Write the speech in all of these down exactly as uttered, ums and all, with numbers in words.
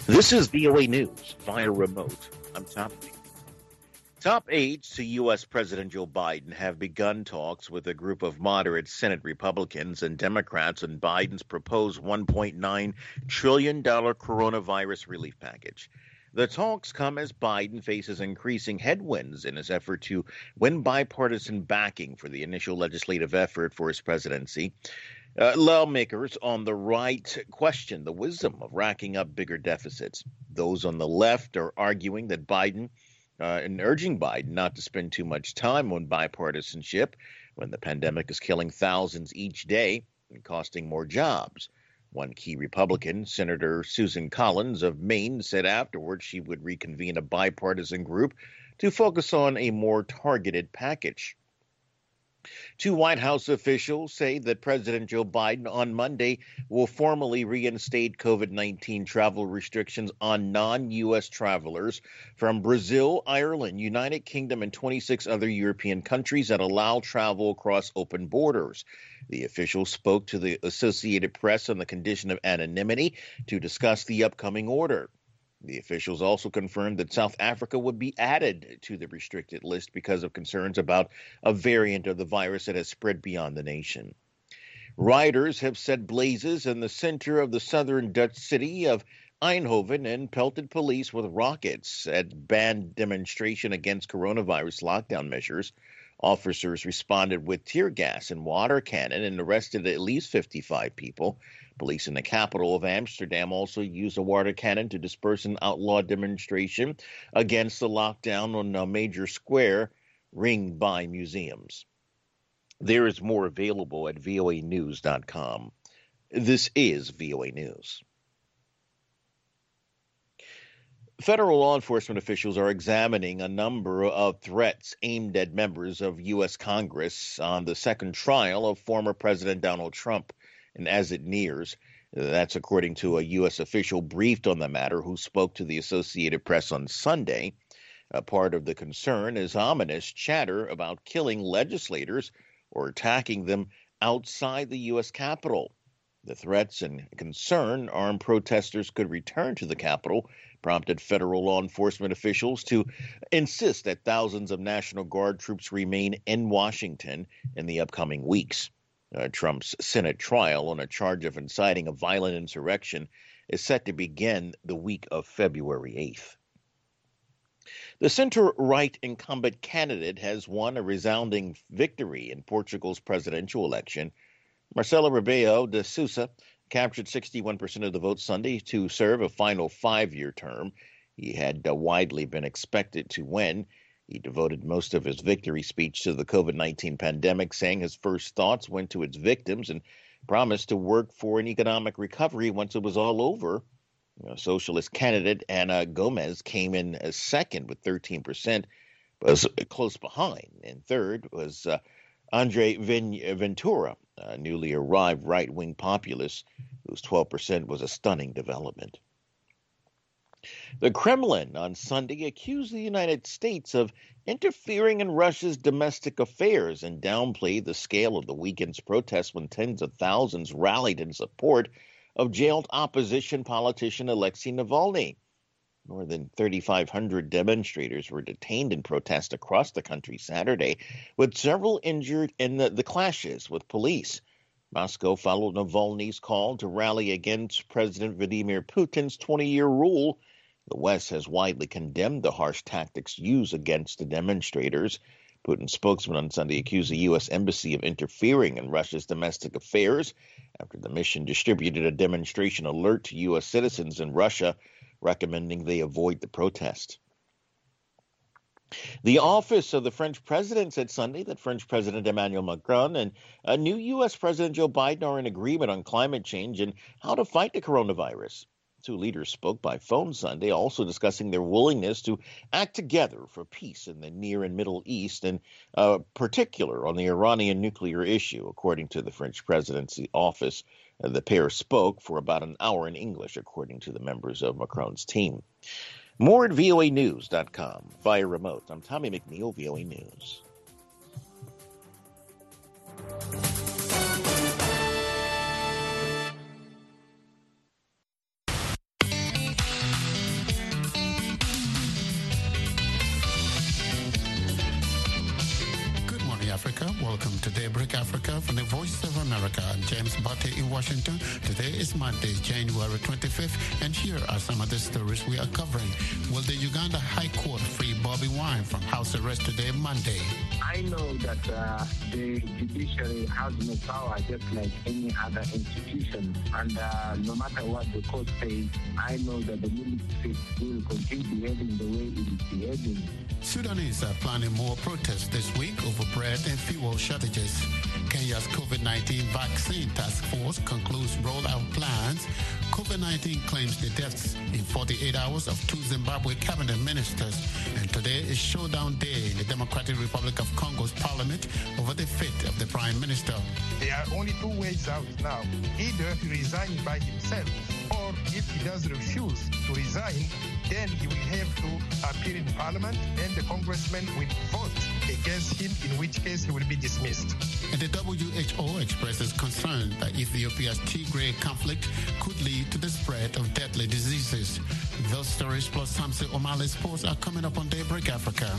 This is V O A News via remote. I'm Tom. Top aides to U S. President Joe Biden have begun talks with a group of moderate Senate Republicans and Democrats on Biden's proposed one point nine trillion dollars coronavirus relief package. The talks come as Biden faces increasing headwinds in his effort to win bipartisan backing for the initial legislative effort for his presidency. Uh, lawmakers on the right question the wisdom of racking up bigger deficits. Those on the left are arguing that Biden uh, and urging Biden not to spend too much time on bipartisanship when the pandemic is killing thousands each day and costing more jobs. One key Republican, Senator Susan Collins of Maine, said afterwards she would reconvene a bipartisan group to focus on a more targeted package. Two White House officials say that President Joe Biden on Monday will formally reinstate COVID nineteen travel restrictions on non-U S travelers from Brazil, Ireland, United Kingdom, and twenty-six other European countries that allow travel across open borders. The officials spoke to the Associated Press on the condition of anonymity to discuss the upcoming order. The officials also confirmed that South Africa would be added to the restricted list because of concerns about a variant of the virus that has spread beyond the nation. Rioters have set blazes in the center of the southern Dutch city of Eindhoven and pelted police with rockets at banned demonstration against coronavirus lockdown measures. Officers responded with tear gas and water cannon and arrested at least fifty-five people. Police in the capital of Amsterdam also used a water cannon to disperse an outlawed demonstration against the lockdown on a major square ringed by museums. There is more available at V O A news dot com. This is V O A News. Federal law enforcement officials are examining a number of threats aimed at members of U S. Congress on the second trial of former President Donald Trump. And as it nears, that's according to a U S official briefed on the matter who spoke to the Associated Press on Sunday. A part of the concern is ominous chatter about killing legislators or attacking them outside the U S. Capitol. The threats and concern armed protesters could return to the Capitol prompted federal law enforcement officials to insist that thousands of National Guard troops remain in Washington in the upcoming weeks. Uh, Trump's Senate trial on a charge of inciting a violent insurrection is set to begin the week of February eighth. The center-right incumbent candidate has won a resounding victory in Portugal's presidential election. Marcelo Rebelo de Sousa captured sixty-one percent of the vote Sunday to serve a final five-year term. He had uh, widely been expected to win. He devoted most of his victory speech to the COVID nineteen pandemic, saying his first thoughts went to its victims and promised to work for an economic recovery once it was all over. You know, socialist candidate Ana Gomez came in as second with thirteen percent, but was close behind. And third was uh, Andre Ventura, a newly arrived right-wing populist, whose twelve percent was a stunning development. The Kremlin on Sunday accused the United States of interfering in Russia's domestic affairs and downplayed the scale of the weekend's protests when tens of thousands rallied in support of jailed opposition politician Alexei Navalny. More than thirty-five hundred demonstrators were detained in protest across the country Saturday, with several injured in the, the clashes with police. Moscow followed Navalny's call to rally against President Vladimir Putin's twenty-year rule. The West has widely condemned the harsh tactics used against the demonstrators. Putin's spokesman on Sunday accused the U S embassy of interfering in Russia's domestic affairs after the mission distributed a demonstration alert to U S citizens in Russia, recommending they avoid the protest. The office of the French president said Sunday that French President Emmanuel Macron and a new U S. President Joe Biden are in agreement on climate change and how to fight the coronavirus. Two leaders spoke by phone Sunday, also discussing their willingness to act together for peace in the Near and Middle East, and uh, particular on the Iranian nuclear issue, according to the French presidency office. Uh, the pair spoke for about an hour in English, according to the members of Macron's team. More at V O A news dot com via remote. I'm Tommy McNeil, V O A News. welcome to Daybreak Africa from the Voice of America. I'm James Butte in Washington. Today is Monday, January twenty-fifth, and here are some of the stories we are covering. Will the Uganda High Court free Bobi Wine from house arrest today, Monday? I know that uh, the judiciary has no power, just like any other institution. And uh, no matter what the court says, I know that the military will continue behaving the way it is behaving. Sudanese are planning more protests this week over bread and fuel shortages. Kenya's COVID nineteen vaccine task force concludes rollout plans. COVID nineteen claims the deaths in forty-eight hours of two Zimbabwe cabinet ministers. And today is showdown day in the Democratic Republic of Congo's parliament over the fate of the prime minister. There are only two ways out now. Either he resigns by himself, or if he does refuse to resign, then he will have to appear in parliament and the congressmen will vote against him, in which case he will be dismissed. And the W H O expresses concern that Ethiopia's Tigray conflict could lead to the spread of deadly diseases. Those stories plus Samson O'Malley Sports are coming up on Daybreak Africa.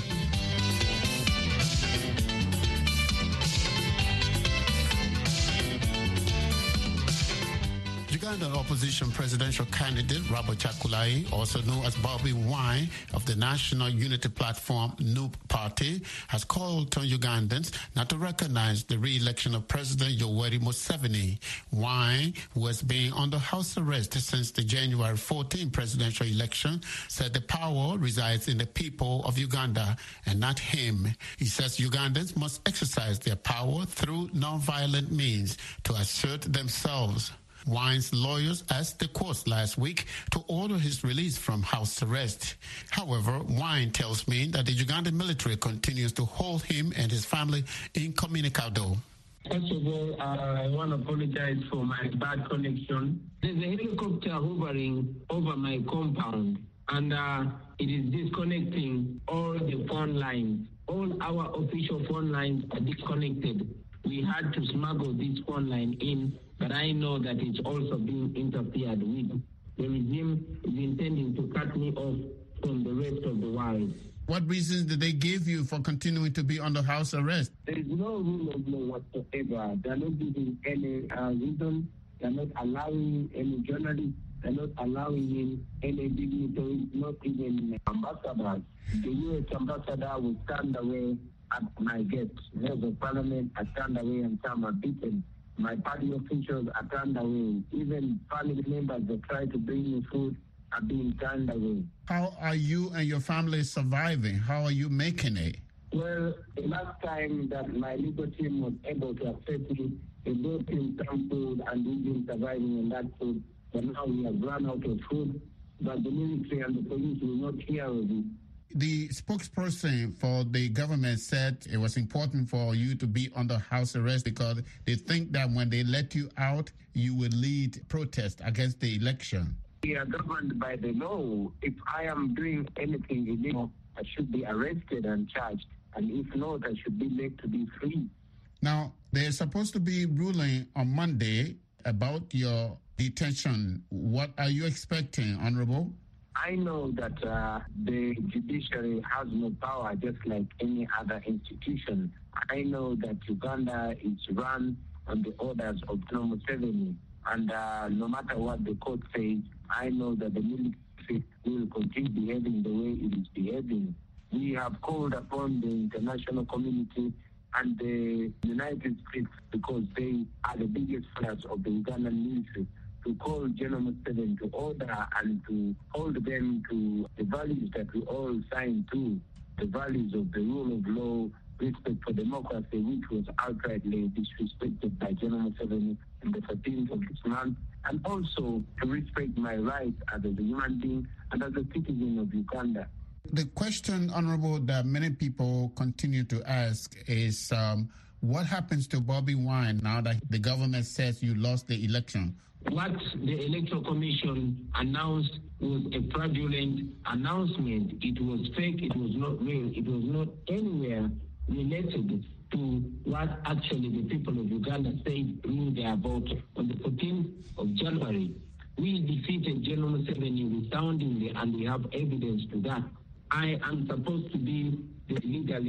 Ugandan opposition presidential candidate Robert Chakulai, also known as Bobi Wine of the National Unity Platform N U P Party, has called on Ugandans not to recognize the re-election of President Yoweri Museveni. Wine, who has been under house arrest since the January fourteenth presidential election, said the power resides in the people of Uganda and not him. He says Ugandans must exercise their power through non-violent means to assert themselves. Wine's lawyers asked the court last week to order his release from house arrest. However, Wine tells me that the Ugandan military continues to hold him and his family incommunicado. First of all, uh, I want to apologize for my bad connection. There's a helicopter hovering over my compound, and uh, it is disconnecting all the phone lines. All our official phone lines are disconnected. We had to smuggle this phone line in, but I know that it's also being interfered with. The regime is intending to cut me off from the rest of the world. What reasons did they give you for continuing to be under house arrest? There is no rule of law whatsoever. They are not giving any uh, reason. They are not allowing any journalists. They are not allowing in any dignitaries, not even ambassadors. The U S ambassador will stand away at my gate. Members of parliament are turned away and some are beaten. My party officials are turned away. Even family members that try to bring me food are being turned away. How are you and your family surviving? How are you making it? Well, the last time that my legal team was able to access me, they brought in some food and we've been surviving on that food. But now we have run out of food, but the military and the police will not hear of it. The spokesperson for the government said it was important for you to be under house arrest because they think that when they let you out, you will lead protests against the election. We are governed by the law. If I am doing anything illegal, I should be arrested and charged. And if not, I should be made to be free. Now, they're supposed to be ruling on Monday about your detention. What are you expecting, Honorable? I know that uh, the judiciary has no power, just like any other institution. I know that Uganda is run on the orders of General Museveni. And uh, no matter what the court says, I know that the military will continue behaving the way it is behaving. We have called upon the international community and the United States, because they are the biggest fighters of the Ugandan military, to call General Museveni to order and to hold them to the values that we all signed to, the values of the rule of law, respect for democracy, which was outrightly disrespected by General Museveni on the thirteenth of this month, and also to respect my rights as a human being and as a citizen of Uganda. The question, Honorable, that many people continue to ask is um, what happens to Bobi Wine now that the government says you lost the election? What the Electoral Commission announced was a fraudulent announcement. It was fake, it was not real, it was not anywhere related to what actually the people of Uganda said through their vote on the fourteenth of January. We defeated General Museveni resoundingly, and we have evidence to that. I am supposed to be the legally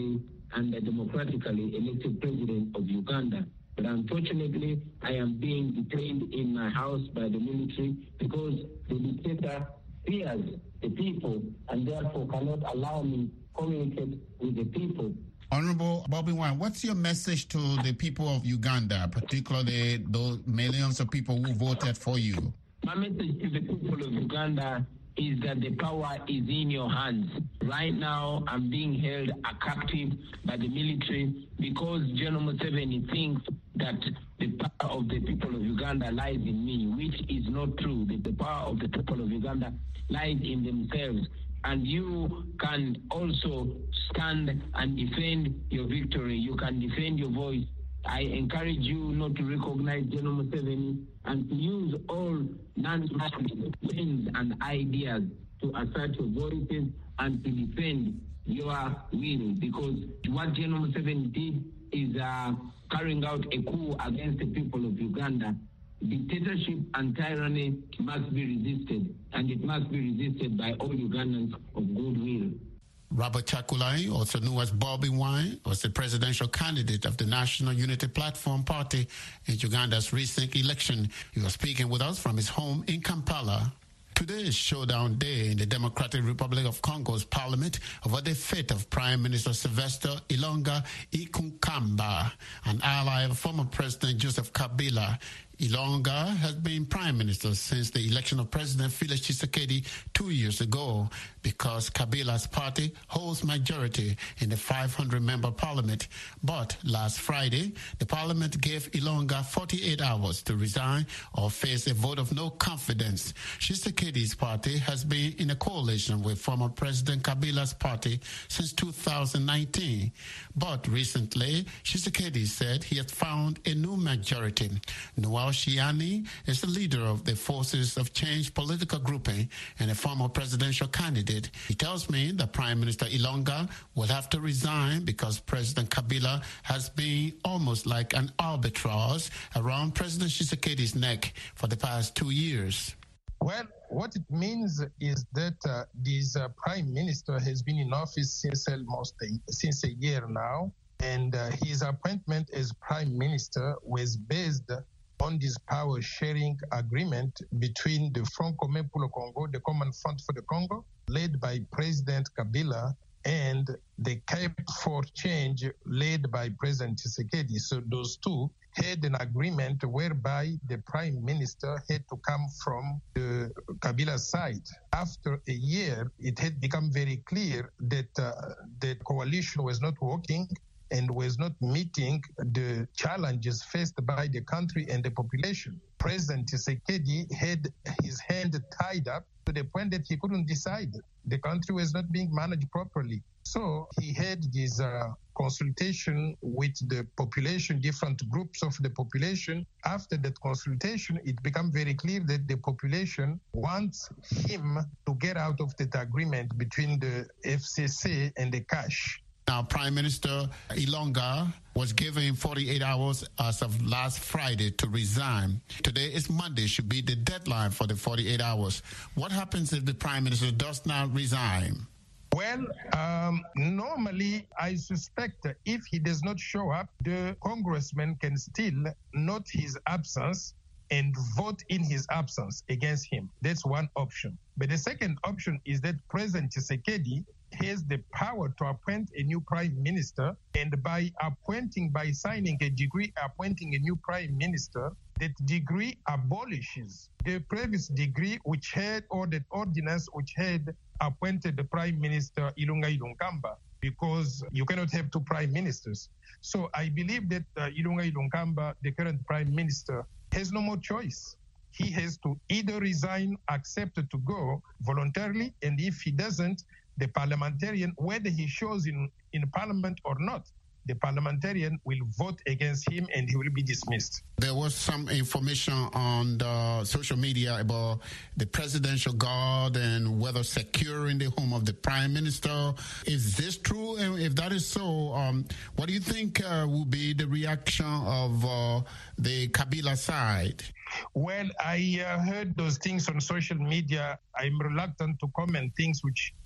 and the democratically elected president of Uganda. But unfortunately, I am being detained in my house by the military because the dictator fears the people and therefore cannot allow me to communicate with the people. Honorable Bobi Wine, what's your message to the people of Uganda, particularly those millions of people who voted for you? My message to the people of Uganda is that the power is in your hands. Right now, I'm being held a captive by the military because General Museveni thinks that the power of the people of Uganda lies in me, which is not true. That the power of the people of Uganda lies in themselves. And you can also stand and defend your victory. You can defend your voice. I encourage you not to recognize General Museveni and to use all non-national things and ideas to assert your voices and to defend your will. Because what General Museveni did is uh, carrying out a coup against the people of Uganda. Dictatorship and tyranny must be resisted, and it must be resisted by all Ugandans of goodwill. Robert Chakulai, also known as Bobi Wine, was the presidential candidate of the National Unity Platform Party in Uganda's recent election. He was speaking with us from his home in Kampala. Today is showdown day in the Democratic Republic of Congo's parliament over the fate of Prime Minister Sylvester Ilunga Ikunkamba, an ally of former President Joseph Kabila. Ilunga has been prime minister since the election of President Felix Tshisekedi two years ago because Kabila's party holds majority in the five hundred member parliament. But last Friday, the parliament gave Ilunga forty-eight hours to resign or face a vote of no confidence. Tshisekedi's party has been in a coalition with former President Kabila's party since two thousand nineteen. But recently, Tshisekedi said he had found a new majority. Noel Shiani is the leader of the Forces of Change political grouping and a former presidential candidate. He tells me that Prime Minister Ilunga will have to resign because President Kabila has been almost like an albatross around President Tshisekedi's neck for the past two years. Well, what it means is that uh, this uh, Prime Minister has been in office since almost a, since a year now, and uh, his appointment as Prime Minister was based on this power-sharing agreement between the Front Commun pour le Congo, the Common Front for the Congo, led by President Kabila, and the Cap for Change, led by President Tshisekedi. So those two had an agreement whereby the Prime Minister had to come from the Kabila side. After a year, it had become very clear that uh, the coalition was not working and was not meeting the challenges faced by the country and the population. President Tshisekedi had his hand tied up to the point that he couldn't decide. The country was not being managed properly. So he had this uh, consultation with the population, different groups of the population. After that consultation, it became very clear that the population wants him to get out of that agreement between the F C C and the cash. Now, Prime Minister Ilunga was given forty-eight hours as of last Friday to resign. Today is Monday, should be the deadline for the forty-eight hours. What happens if the Prime Minister does not resign? Well, um, normally I suspect if he does not show up, the congressman can still note his absence and vote in his absence against him. That's one option. But the second option is that President Tshisekedi has the power to appoint a new prime minister, and by appointing, by signing a decree appointing a new prime minister, that decree abolishes the previous decree which had, or that ordinance which had appointed the Prime Minister Ilunga Ilunkamba, because you cannot have two prime ministers. So I believe that uh, Ilunga Ilunkamba, the current prime minister, has no more choice. He has to either resign, accept to go voluntarily, and if he doesn't, the parliamentarian, whether he shows in, in parliament or not, the parliamentarian will vote against him and he will be dismissed. There was some information on the social media about the presidential guard and whether securing the home of the prime minister. Is this true? And if that is so, um, what do you think uh, will be the reaction of uh, the Kabila side? Well, I uh, heard those things on social media. I'm reluctant to comment things which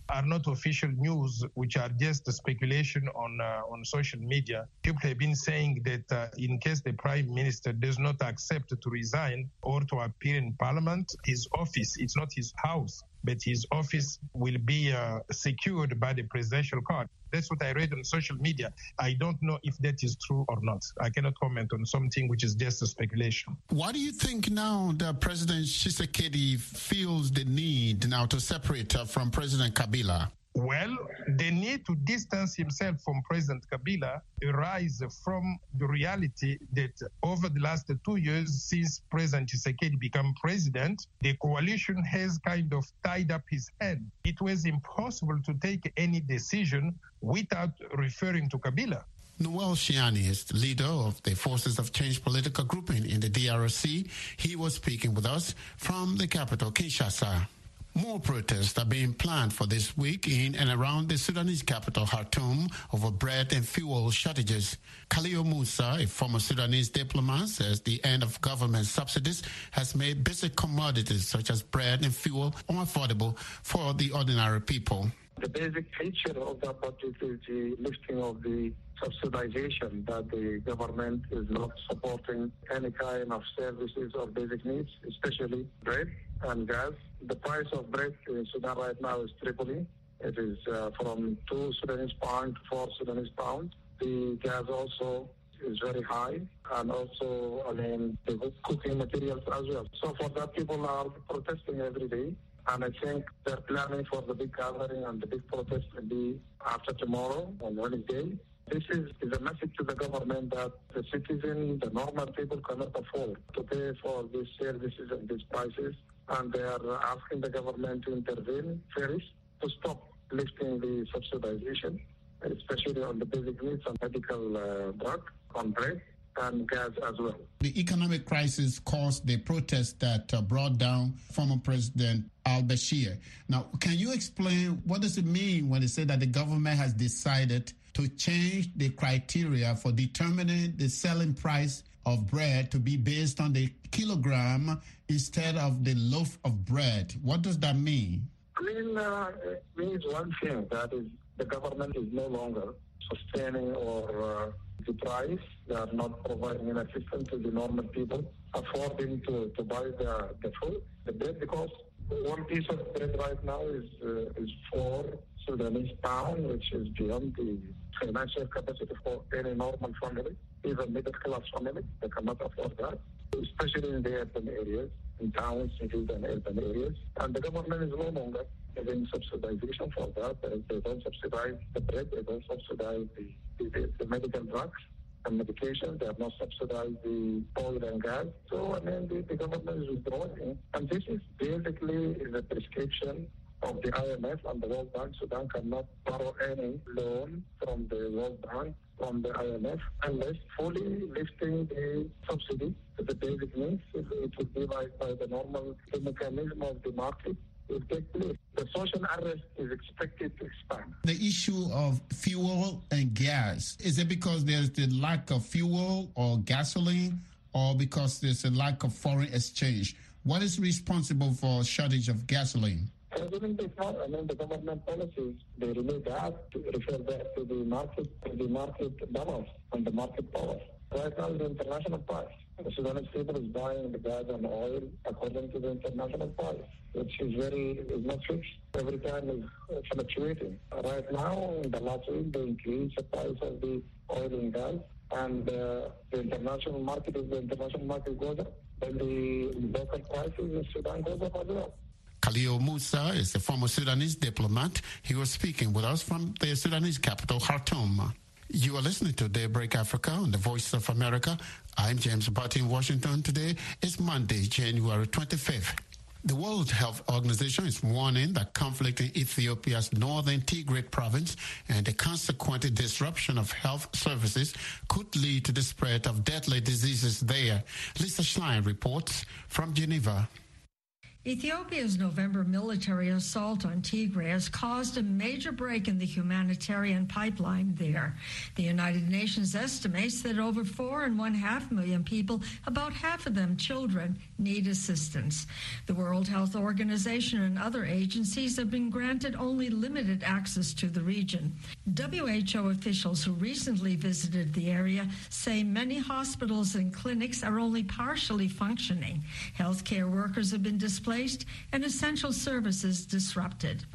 are not official news, which are just speculation on uh, on social media. People have been saying that uh, in case the Prime Minister does not accept to resign or to appear in Parliament, his office, it's not his house, but his office will be uh, secured by the presidential guard. That's what I read on social media. I don't know if that is true or not. I cannot comment on something which is just a speculation. Why do you think now that President Tshisekedi feels the need now to separate her from President Kabila? Well, the need to distance himself from President Kabila arises from the reality that over the last two years since President Tshisekedi became president, the coalition has kind of tied up his hand. It was impossible to take any decision without referring to Kabila. Noel Shiani is the leader of the Forces of Change political grouping in the D R C. He was speaking with us from the capital, Kinshasa. More protests are being planned for this week in and around the Sudanese capital, Khartoum, over bread and fuel shortages. Khalil Musa, a former Sudanese diplomat, says the end of government subsidies has made basic commodities such as bread and fuel unaffordable for the ordinary people. The basic feature of that budget is the lifting of the subsidization, that the government is not supporting any kind of services or basic needs, especially bread and gas. The price of bread in Sudan right now is tripling. It is uh, from two Sudanese pounds to four Sudanese pounds. The gas also is very high, and also, I mean, the cooking materials as well. So for that, people are protesting every day. And I think they're planning for the big gathering and the big protest will be after tomorrow on Wednesday. This is, is a message to the government that the citizen, the normal people cannot afford to pay for these services and these prices. And they are asking the government to intervene first to stop lifting the subsidization, especially on the basic needs and medical uh, drug, on bread and gas as well. The economic crisis caused the protest that uh, brought down former President al-Bashir. Now, can you explain what does it mean when they say that the government has decided to change the criteria for determining the selling price of bread to be based on the kilogram instead of the loaf of bread? What does that mean? I mean, uh, it means one thing, that is the government is no longer sustaining or uh, the price. They are not providing an assistance to the normal people affording to, to buy the, the food, the bread, because one piece of bread right now is uh, is four Sudanese pound, which is beyond the financial capacity for any normal family, even middle class family. They cannot afford that, especially in the urban areas, in towns, cities, and urban areas. And the government is no longer giving subsidization for that. They don't subsidize the bread, they don't subsidize the, the, the medical drugs and medication. They have not subsidized the oil and gas. So, I mean, the, the government is withdrawing. And this is basically is a prescription of the I M F and the World Bank. Sudan cannot borrow any loan from the World Bank, from the I M F, unless fully lifting the subsidy to the basic needs. It, it would be like by the normal the mechanism of the market will take place. The social unrest is expected to expand. The issue of fuel and gas, is it because there's the lack of fuel or gasoline, or because there's a lack of foreign exchange? What is responsible for shortage of gasoline? I mean, I mean, the government policies, they relate that to refer that to the market, to the market balance and the market power. Right now, the international price. The Sudanese people is buying the gas and oil according to the international price, which is very, is not fixed. Every time is fluctuating. Right now, in the last week, they increased the price of the oil and gas, and uh, the international market, if the international market goes up, then the local prices in Sudan goes up as well. Khalil Musa is a former Sudanese diplomat. He was speaking with us from the Sudanese capital, Khartoum. You are listening to Daybreak Africa on the Voice of America. I'm James Barty in Washington. Today is Monday, January twenty-fifth. The World Health Organization is warning that conflict in Ethiopia's northern Tigray province and the consequent disruption of health services could lead to the spread of deadly diseases there. Lisa Schlein reports from Geneva. Ethiopia's November military assault on Tigray has caused a major break in the humanitarian pipeline there. The United Nations estimates that over four and one half million people, about half of them children, need assistance. The World Health Organization and other agencies have been granted only limited access to the region. W H O officials who recently visited the area say many hospitals and clinics are only partially functioning. Healthcare workers have been displaced and essential services disrupted.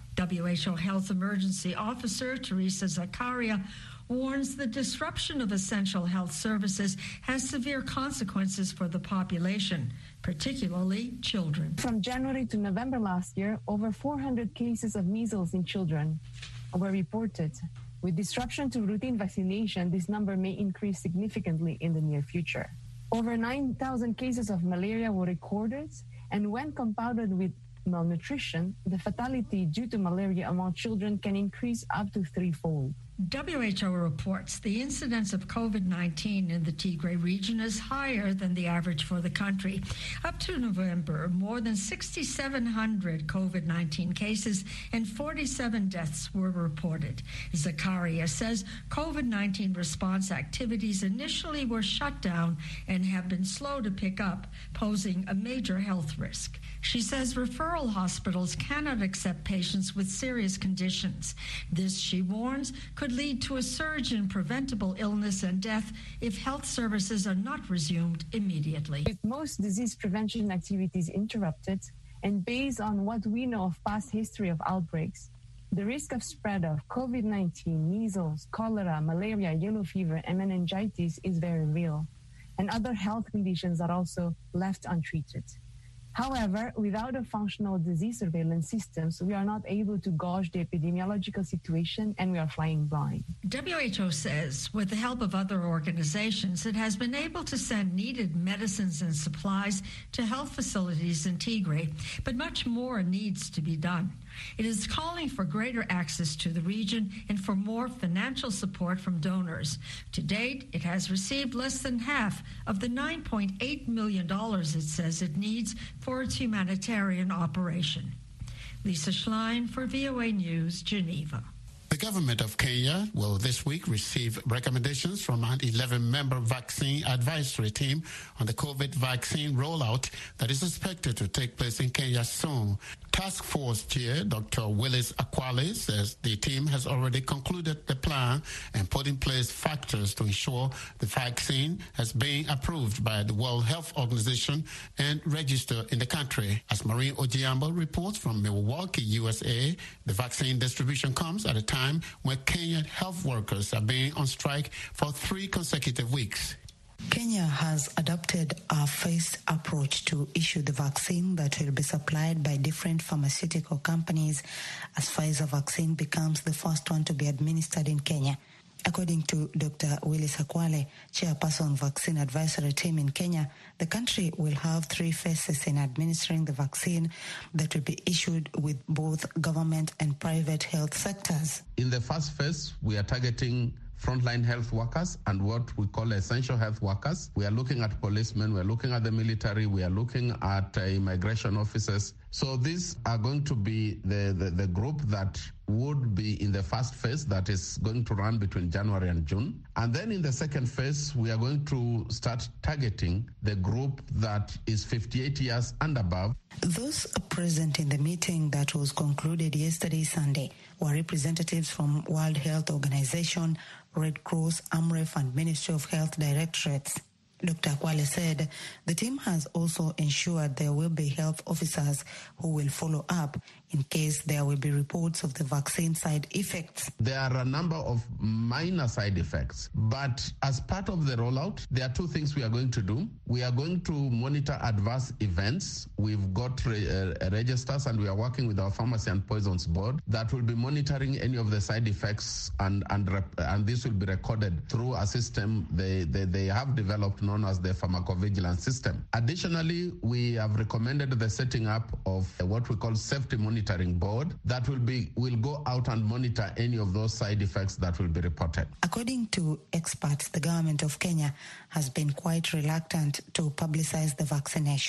W H O Health Emergency Officer Teresa Zakaria warns the disruption of essential health services has severe consequences for the population, particularly children. From January to November last year, over four hundred cases of measles in children were reported. With disruption to routine vaccination, this number may increase significantly in the near future. Over nine thousand cases of malaria were recorded, and when compounded with malnutrition, the fatality due to malaria among children can increase up to threefold. W H O reports the incidence of COVID nineteen in the Tigray region is higher than the average for the country. Up to November, more than six thousand seven hundred COVID nineteen cases and forty-seven deaths were reported. Zakaria says COVID nineteen response activities initially were shut down and have been slow to pick up, posing a major health risk. She says referral hospitals cannot accept patients with serious conditions. This, she warns, could lead to a surge in preventable illness and death if health services are not resumed immediately. With most disease prevention activities interrupted, and based on what we know of past history of outbreaks, the risk of spread of COVID nineteen, measles, cholera, malaria, yellow fever, and meningitis is very real, and other health conditions are also left untreated. However, without a functional disease surveillance systems, we are not able to gauge the epidemiological situation, and we are flying blind. W H O says, with the help of other organizations, it has been able to send needed medicines and supplies to health facilities in Tigray, but much more needs to be done. It is calling for greater access to the region and for more financial support from donors. To date, it has received less than half of the nine point eight million dollars it says it needs for its humanitarian operation. Lisa Schlein for V O A News, Geneva. The government of Kenya will this week receive recommendations from an eleven-member vaccine advisory team on the COVID vaccine rollout that is expected to take place in Kenya soon. Task Force Chair Doctor Willis Akwale says the team has already concluded the plan and put in place factors to ensure the vaccine has been approved by the World Health Organization and registered in the country. As Maureen Ojiambo reports from Milwaukee, U S A, the vaccine distribution comes at a time when Kenyan health workers are being on strike for three consecutive weeks. Kenya has adopted a phased approach to issue the vaccine that will be supplied by different pharmaceutical companies as Pfizer vaccine becomes the first one to be administered in Kenya. According to Doctor Willis Akwale, chairperson vaccine advisory team in Kenya, the country will have three phases in administering the vaccine that will be issued with both government and private health sectors. In the first phase, we are targeting frontline health workers and what we call essential health workers. We are looking at policemen, we are looking at the military, we are looking at uh, immigration officers. So these are going to be the, the, the group that would be in the first phase that is going to run between January and June. And then in the second phase, we are going to start targeting the group that is fifty-eight years and above. Those present in the meeting that was concluded yesterday, Sunday, were representatives from World Health Organization, Red Cross, AMREF, and Ministry of Health directorates. Doctor Akwale said the team has also ensured there will be health officers who will follow up in case there will be reports of the vaccine side effects. There are a number of minor side effects, but as part of the rollout, there are two things we are going to do. We are going to monitor adverse events. We've got re- uh, registers and we are working with our Pharmacy and Poisons Board that will be monitoring any of the side effects, and and, rep- and this will be recorded through a system they, they, they have developed known as the pharmacovigilance system. Additionally, we have recommended the setting up of what we call safety monitoring board that will be will go out and monitor any of those side effects that will be reported. According to experts, the government of Kenya has been quite reluctant to publicize the vaccination.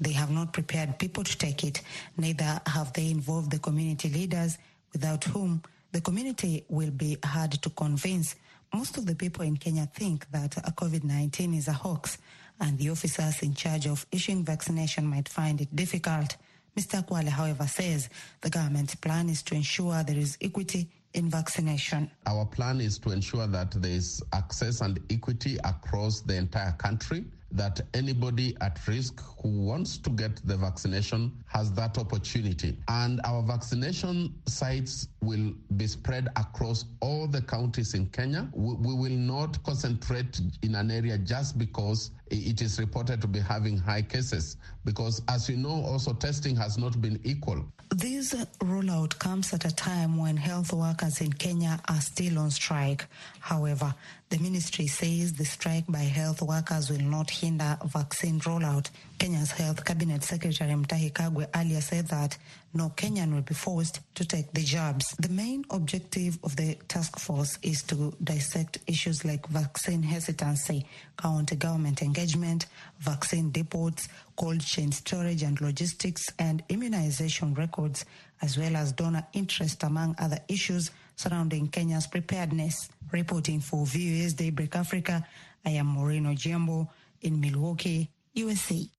They have not prepared people to take it, neither have they involved the community leaders, without whom the community will be hard to convince. Most of the people in Kenya think that COVID nineteen is a hoax, and the officers in charge of issuing vaccination might find it difficult. Mister Kwale, however, says the government's plan is to ensure there is equity in vaccination. Our plan is to ensure that there is access and equity across the entire country, that anybody at risk who wants to get the vaccination has that opportunity. And our vaccination sites will be spread across all the counties in Kenya. We, we will not concentrate in an area just because it is reported to be having high cases, because as you know, also testing has not been equal. This rollout comes at a time when health workers in Kenya are still on strike. However, the ministry says the strike by health workers will not hinder vaccine rollout. Kenya's Health Cabinet Secretary Mutahi Kagwe earlier said that no Kenyan will be forced to take the jabs. The main objective of the task force is to dissect issues like vaccine hesitancy, county government engagement, vaccine depots, cold chain storage and logistics, and immunization records, as well as donor interest, among other issues surrounding Kenya's preparedness. Reporting for V O A's Daybreak Africa, I am Maureen Ojiambo in Milwaukee, U S A.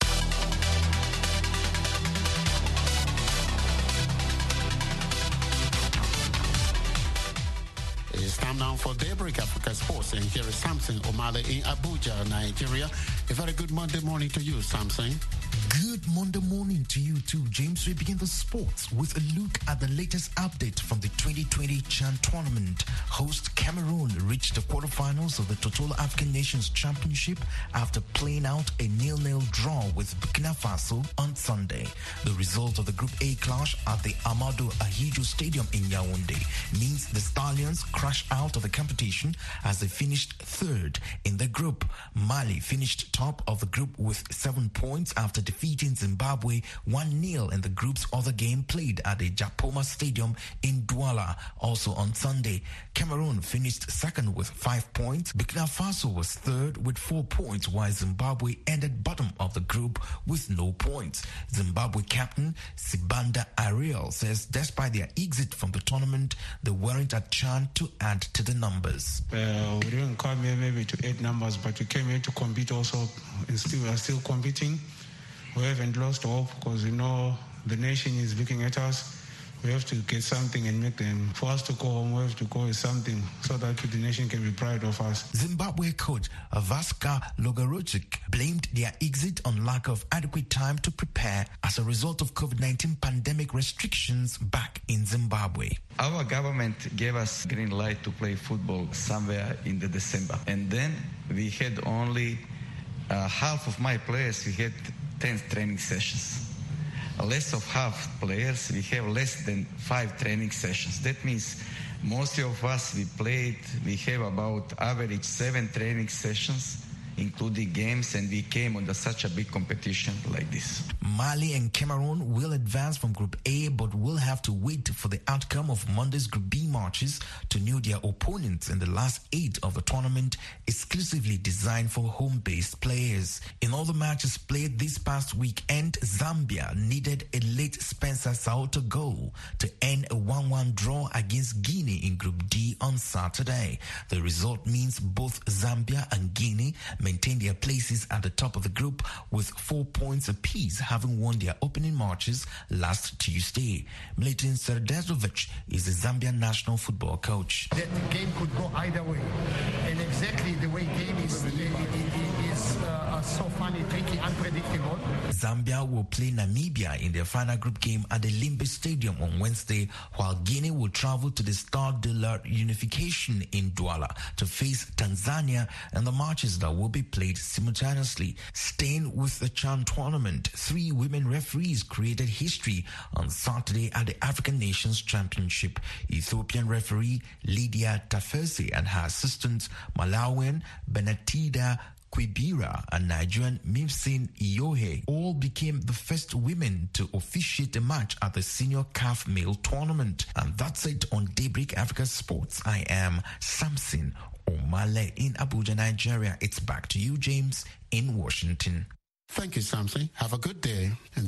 It's time now for Daybreak Africa Sports, and here is Samson Omale in Abuja, Nigeria. A very good Monday morning to you, Samson. Good Monday morning to you too, James. We begin the sports with a look at the latest update from the twenty twenty CHAN tournament. Host Cameroon reached the quarterfinals of the Total African Nations Championship after playing out a nil-nil draw with Burkina Faso on Sunday. The result of the Group A clash at the Amadou Ahidjo Stadium in Yaoundé means the Stallions crashed out of the competition as they finished third in the group. Mali finished top of the group with seven points after defeating Zimbabwe one nil in the group's other game played at the Japoma Stadium in Douala, also on Sunday. Cameroon finished second with five points. Burkina Faso was third with four points, while Zimbabwe ended bottom of the group with no points. Zimbabwe captain Sibanda Ariel says despite their exit from the tournament, they weren't at CHAN to add to the numbers. Uh, we didn't come here maybe to add numbers, but we came here to compete also, and still we are still competing. We haven't lost hope because, you know, the nation is looking at us. We have to get something and make them. For us to go home, we have to go with something so that the nation can be proud of us. Zimbabwe coach Vaska Logarojic blamed their exit on lack of adequate time to prepare as a result of COVID nineteen pandemic restrictions back in Zimbabwe. Our government gave us green light to play football somewhere in the December. And then we had only uh, half of my players, we had ten training sessions. Less of half players, we have less than five training sessions. That means most of us, we played, we have about average seven training sessions, including games, and we came under such a big competition like this. Mali and Cameroon will advance from Group A, but will have to wait for the outcome of Monday's Group B matches to know their opponents in the last eight of the tournament, exclusively designed for home-based players. In all the matches played this past weekend, Zambia needed a late Spencer Sauter goal to end a one one draw against Guinea in Group D on Saturday. The result means both Zambia and Guinea maintain their places at the top of the group with four points apiece, having won their opening matches last Tuesday. Milutin Sredojevic is the Zambian national football coach. That the game could go either way, and exactly the way game is, it, it is uh, so funny, tricky, unpredictable. Zambia will play Namibia in their final group game at the Limbe Stadium on Wednesday, while Guinea will travel to the Stade de la Unification in Douala to face Tanzania, and the matches that will be played simultaneously. Staying with the CHAN tournament, three women referees created history on Saturday at the African Nations Championship. Ethiopian referee Lydia Tafese and her assistant Malawian Benatida Kwibira and Nigerian Mimsin Iyohe all became the first women to officiate a match at the Senior C A F Male Tournament. And that's it on Daybreak Africa Sports. I am Samson Omale in Abuja, Nigeria. It's back to you, James, in Washington. Thank you, Samson. Have a good day.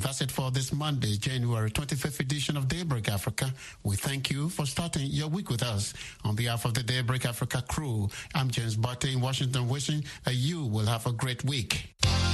that's it for this Monday, January twenty-fifth edition of Daybreak Africa. We thank you for starting your week with us. On behalf of the Daybreak Africa crew, I'm James Barty in Washington, wishing that you will have a great week.